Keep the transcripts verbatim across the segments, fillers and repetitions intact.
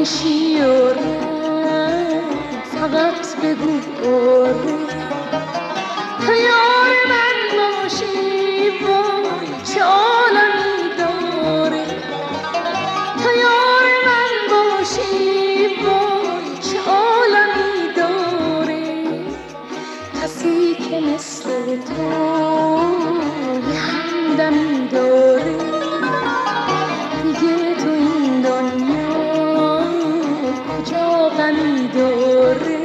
میشی آره، فقط بگو آره. تو یار من باشی وای چه عالمی داره. تو یار من باشی وای چه عالمی داره. کسی که مثل تو یه همدمی داره. دیگه تو این دنیا کجا غمی داره.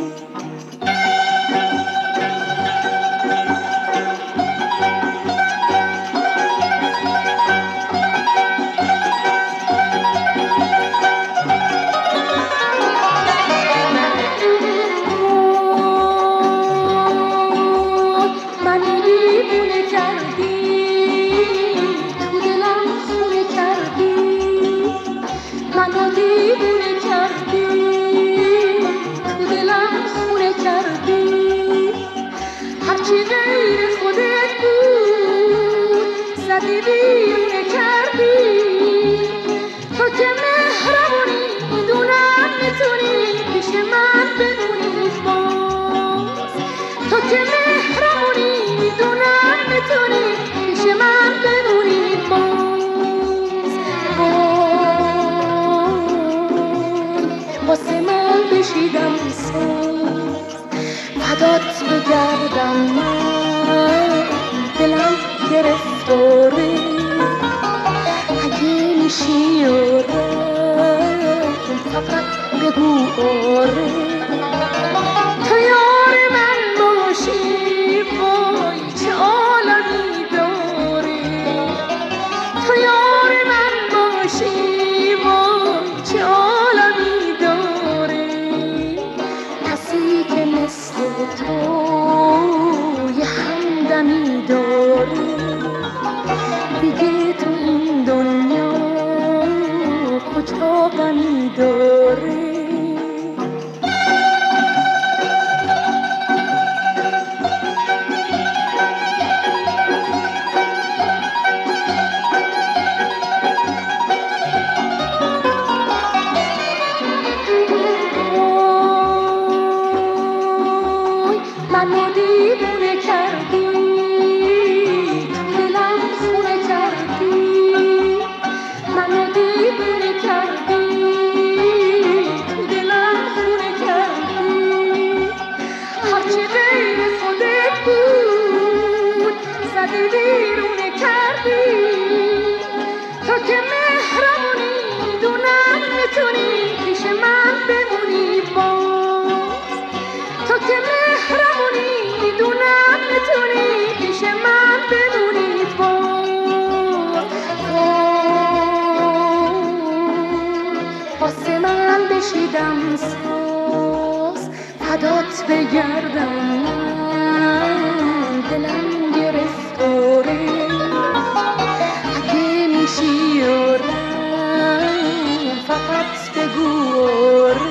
فدات بگردم من دلم گرفتاره. اگه میشی آره فقط بگو آره. تو یار من باشی وای چه عالمی داره. تو یار من باشی وای چه عالمی داره. کسی که مثل تو یه همدمی داره. دیگه تو این دنیا کجا غمی داره. منو دیوونه کردی، تو دلم خونه کردی. منو دیوونه کردی، تو دلم خونه کردی. هرچی غیر خودت بود زدی بیرونه کردی. تو که مهربونی میدونم میتونی پیش من بمونی باز. تو که مهربونی میدونم میتونی پیش من بمونی باز. واسه من بشیدم ساز فدات بگردم من دلم گرفتاره. اگه میشی آره فقط بگو آره.